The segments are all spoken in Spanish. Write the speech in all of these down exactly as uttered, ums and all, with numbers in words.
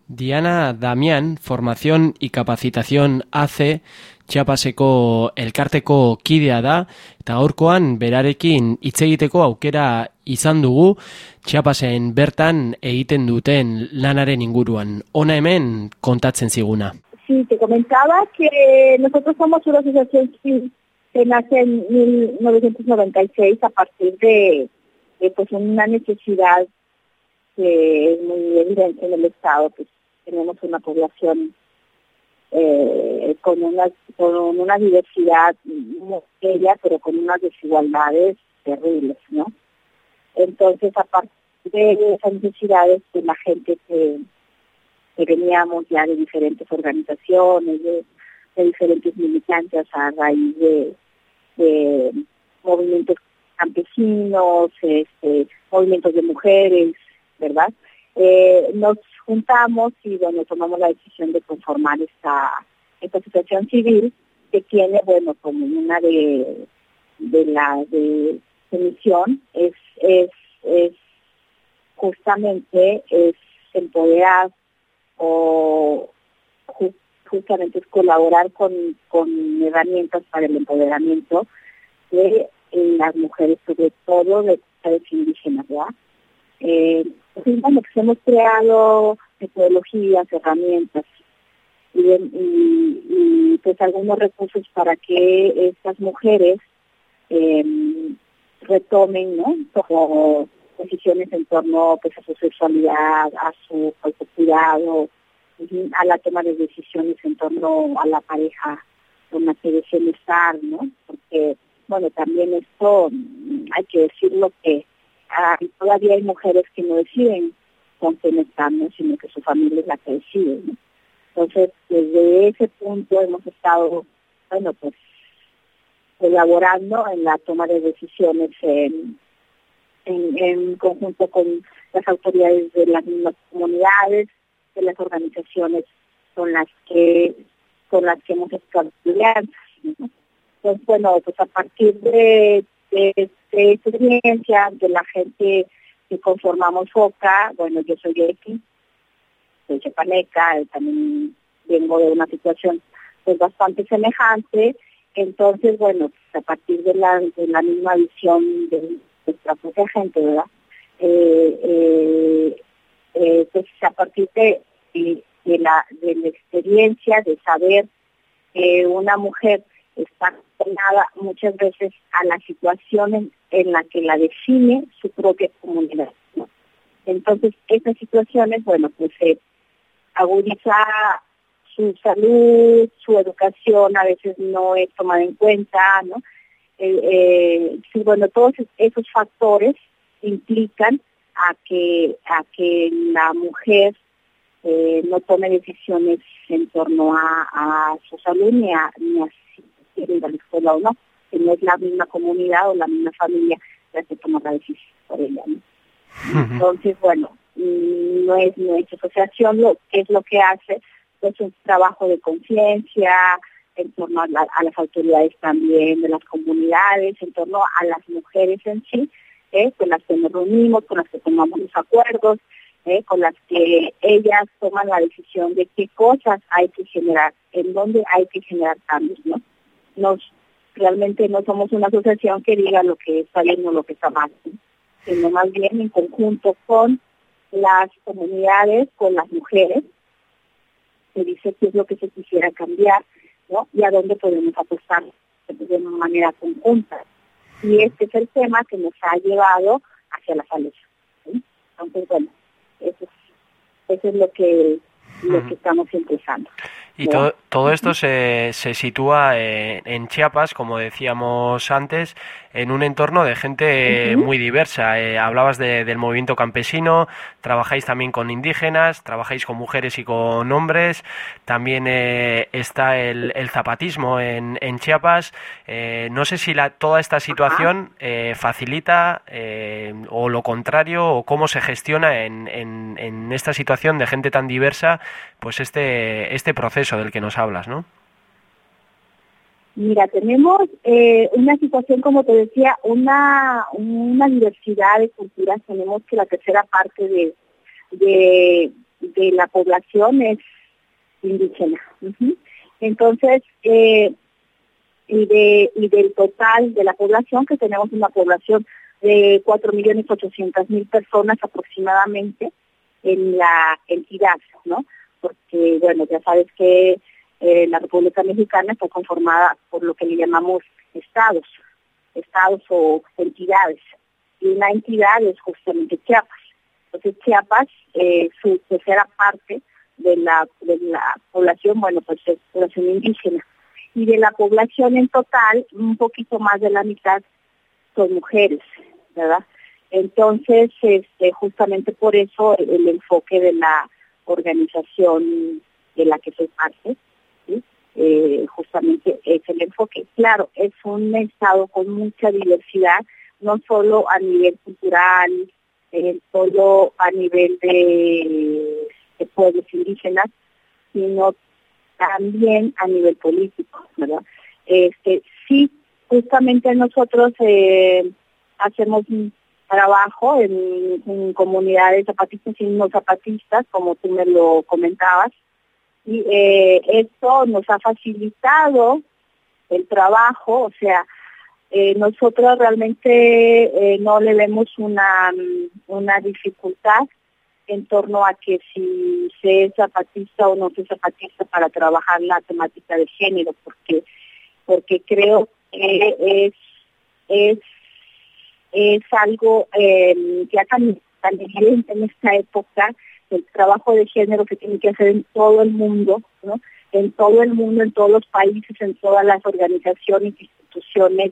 Diana Damián, Formación y Capacitación A C, Chiapaseko elkarteko kidea da, eta gaurkoan berarekin hitz egiteko aukera izan dugu Chiapasen bertan egiten duten lanaren inguruan. Hona hemen kontatzen ziguna. Sí, te comentaba que nosotros somos una asociación civil que nace en mil novecientos noventa y seis a partir de, de pues una necesidad que es muy evidente en el Estado, pues tenemos una población eh, con, una, con una diversidad muy bella, pero con unas desigualdades terribles, ¿no? Entonces, a partir de esas necesidades, de la gente que, que veníamos ya de diferentes organizaciones, de, de diferentes militantes a raíz de, de movimientos campesinos, este, movimientos de mujeres, ¿verdad? Eh, nos juntamos y bueno, tomamos la decisión de conformar esta, esta asociación civil que tiene, bueno, como una de, de la de, de misión es, es, es justamente es empoderar o ju, justamente es colaborar con, con herramientas para el empoderamiento de eh, las mujeres, sobre todo de mujeres indígenas, ¿verdad? Eh, pues, bueno, pues hemos creado metodologías, herramientas y, y, y pues algunos recursos para que estas mujeres eh, retomen, ¿no? Como decisiones en torno pues a su sexualidad, a su autocuidado, a la toma de decisiones en torno a la pareja con la que deseen estar, ¿no? Porque, bueno, también esto hay que decirlo que Ah, todavía hay mujeres que no deciden con quién están, sino que su familia es la que decide, ¿no? Entonces, desde ese punto hemos estado, bueno, pues, colaborando en la toma de decisiones en, en, en conjunto con las autoridades de las mismas comunidades, de las organizaciones con las que con las que hemos estado alianzas, ¿no? Entonces, bueno, pues a partir de de, de experiencia, de la gente que conformamos FOCA, bueno, yo soy X, soy chapaneca, también vengo de una situación pues bastante semejante, entonces, bueno, pues a partir de la, de la misma visión de nuestra propia gente, ¿verdad? Eh, eh, eh, pues a partir de, de, de, la, de la experiencia, de saber que una mujer está condenada muchas veces a la situación en, en la que la define su propia comunidad, ¿no? Entonces, estas situaciones, bueno, pues se eh, agudiza su salud, su educación, a veces no es tomada en cuenta, ¿no? Eh, eh, sí, bueno, todos esos factores implican a que, a que la mujer eh, no tome decisiones en torno a, a su salud ni a, ni a quiere ir a la escuela o no, que no es la misma comunidad o la misma familia la que toma la decisión por ella, ¿no? Uh-huh. Entonces, bueno, no es nuestra asociación lo que es lo que hace, pues un trabajo de conciencia en torno a, la, a las autoridades también de las comunidades, en torno a las mujeres en sí, ¿eh? Con las que nos reunimos, con las que tomamos los acuerdos, ¿eh? Con las que ellas toman la decisión de qué cosas hay que generar, en dónde hay que generar cambios, ¿no? Nos, realmente no somos una asociación que diga lo que está bien o lo que está mal, ¿sí? Sino más bien en conjunto con las comunidades, con las mujeres, se dice qué es lo que se quisiera cambiar, ¿no? Y a dónde podemos apostar de una manera conjunta. Y este es el tema que nos ha llevado hacia la salud, ¿sí? Entonces, bueno, eso es, eso es lo que, lo que estamos empezando. Y todo, todo esto se, se sitúa en, en Chiapas, como decíamos antes, en un entorno de gente uh-huh. muy diversa. Eh, hablabas de, del movimiento campesino, trabajáis también con indígenas, trabajáis con mujeres y con hombres, también eh, está el, el zapatismo en, en Chiapas. Eh, no sé si la, toda esta situación eh, facilita eh, o lo contrario, o cómo se gestiona en, en, en esta situación de gente tan diversa, pues este, este proceso del que nos hablas, ¿no? Mira, tenemos eh, una situación, como te decía, una una diversidad de culturas. Tenemos que la tercera parte de, de, de la población es indígena. Uh-huh. Entonces, eh, y de y del total de la población, que tenemos una población de cuatro millones ochocientas mil personas aproximadamente en la entidad, ¿no? Porque, bueno, ya sabes que eh, la República Mexicana está conformada por lo que le llamamos estados, estados o entidades, y una entidad es justamente Chiapas. Entonces Chiapas, eh, su tercera parte de la, de la población, bueno, pues es población indígena. Y de la población en total, un poquito más de la mitad son mujeres, ¿verdad? Entonces, este, justamente por eso el, el enfoque de la organización de la que soy parte, ¿sí? eh, justamente es el enfoque. Claro, es un estado con mucha diversidad, no solo a nivel cultural, eh, solo a nivel de, de pueblos indígenas, sino también a nivel político, ¿verdad? Este, sí, justamente nosotros eh, hacemos un trabajo en, en comunidades zapatistas y no zapatistas, como tú me lo comentabas, y eh, esto nos ha facilitado el trabajo, o sea, eh, nosotros realmente eh, no le vemos una, una dificultad en torno a que si se es zapatista o no se es zapatista para trabajar la temática de género, porque porque creo que es es es algo eh, ya tan, tan evidente en esta época, el trabajo de género que tiene que hacer en todo el mundo, ¿no? En todo el mundo, en todos los países, en todas las organizaciones, instituciones,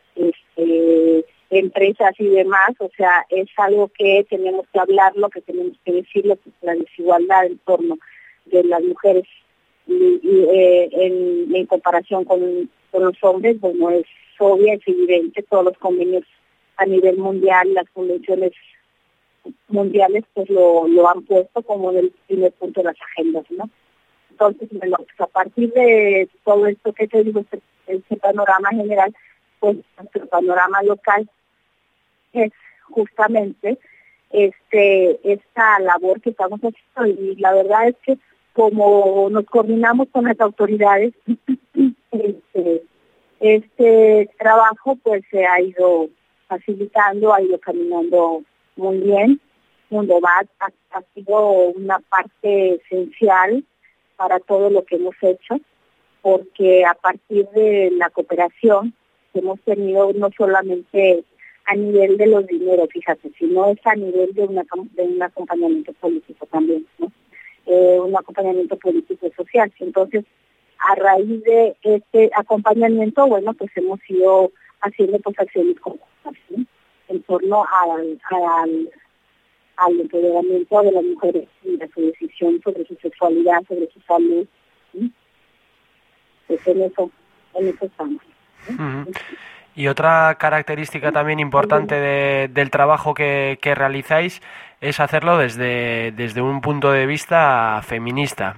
este, empresas y demás, o sea, es algo que tenemos que hablarlo, que tenemos que decirlo, que la desigualdad en torno de las mujeres y, y eh, en, en comparación con, con los hombres, bueno, es obvia, es evidente, todos los convenios a nivel mundial, las convenciones mundiales, pues lo, lo han puesto como en el primer punto de las agendas, ¿no? Entonces, bueno, pues a partir de todo esto que te digo, este, este panorama general, pues nuestro panorama local es justamente este esta labor que estamos haciendo, y la verdad es que como nos coordinamos con las autoridades, este, este trabajo pues se ha ido facilitando, ha ido caminando muy bien. Mundobat ha, ha sido una parte esencial para todo lo que hemos hecho, porque a partir de la cooperación que hemos tenido, no solamente a nivel de los dineros, fíjate, sino es a nivel de, una, de un acompañamiento político también, ¿no? Eh, un acompañamiento político y social. Entonces, a raíz de este acompañamiento, bueno, pues hemos ido haciendo pues acciones conjuntas, ¿sí? En torno al, al, al empoderamiento de las mujeres y a su decisión sobre su sexualidad, sobre su salud, ¿sí? Pues en eso, en eso estamos, ¿sí? Uh-huh. Y otra característica también importante de, del trabajo que, que realizáis es hacerlo desde, desde un punto de vista feminista.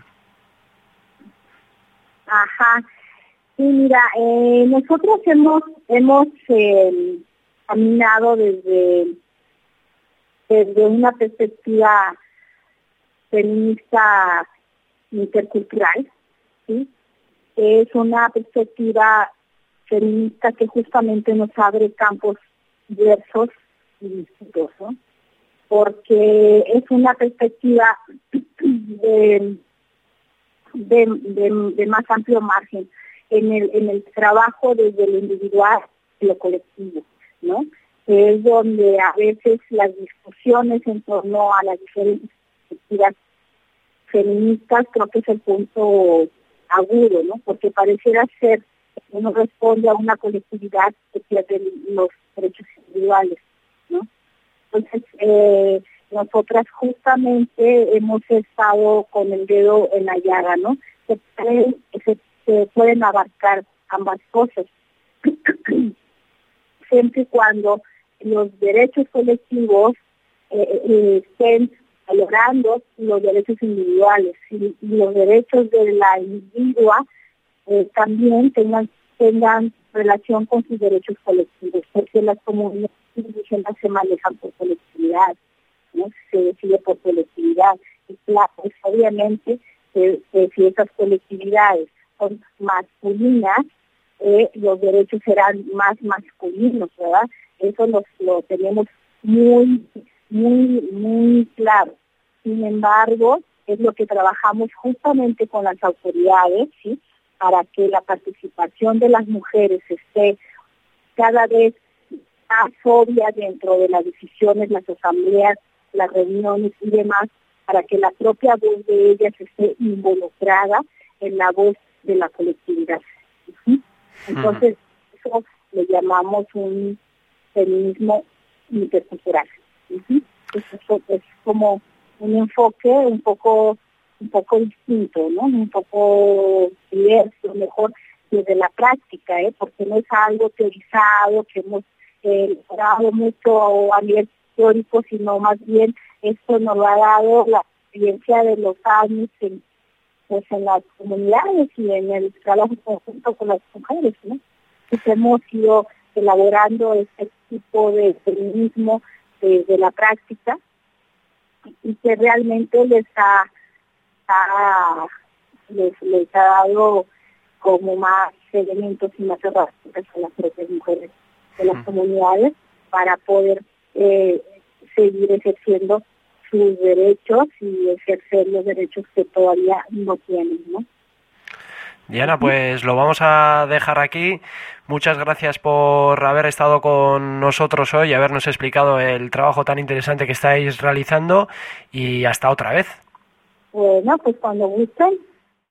Ajá. Sí, mira, eh, nosotros hemos hemos eh, caminado desde, desde una perspectiva feminista intercultural, ¿sí? Es una perspectiva feminista que justamente nos abre campos diversos y distintos, ¿no? Porque es una perspectiva de, de, de, de más amplio margen en el en el trabajo desde lo individual y lo colectivo, ¿no? Es donde a veces las discusiones en torno a las diferentes perspectivas feministas creo que es el punto agudo, ¿no? Porque pareciera ser que uno responde a una colectividad que pierde los derechos individuales, ¿no? Entonces, eh, nosotras justamente hemos estado con el dedo en la llaga, ¿no? Se pueden, se, se pueden abarcar ambas cosas, siempre y cuando los derechos colectivos eh, eh, estén valorando los derechos individuales y, y los derechos de la individua eh, también tengan tengan relación con sus derechos colectivos, porque las comunidades indígenas se manejan por colectividad, ¿no? Se decide por colectividad, Y claro, pues obviamente eh, eh, si esas colectividades son masculinas, eh, los derechos serán más masculinos, ¿verdad? Eso lo, lo tenemos muy, muy, muy claro. Sin embargo, es lo que trabajamos justamente con las autoridades, ¿sí? Para que la participación de las mujeres esté cada vez más obvia dentro de las decisiones, las asambleas, las reuniones y demás, para que la propia voz de ellas esté involucrada en la voz de la colectividad. ¿Sí? Entonces, uh-huh. eso le llamamos un feminismo intercultural. ¿Sí? Eso es como un enfoque un poco un poco distinto, ¿no? Un poco diverso, mejor desde la práctica, ¿eh? Porque no es algo teorizado que hemos eh, dado mucho a nivel teórico, sino más bien esto nos lo ha dado la experiencia de los años en, pues en las comunidades y en el trabajo conjunto con las mujeres, ¿no? Pues hemos ido elaborando este tipo de feminismo desde la práctica y que realmente les ha, ha les, les ha dado como más elementos y más herramientas a las propias mujeres de las comunidades para poder eh, seguir ejerciendo sus derechos y ejercer los derechos que todavía no tienen, ¿no? Diana, pues lo vamos a dejar aquí. Muchas gracias por haber estado con nosotros hoy y habernos explicado el trabajo tan interesante que estáis realizando y hasta otra vez. Bueno, pues cuando gusten.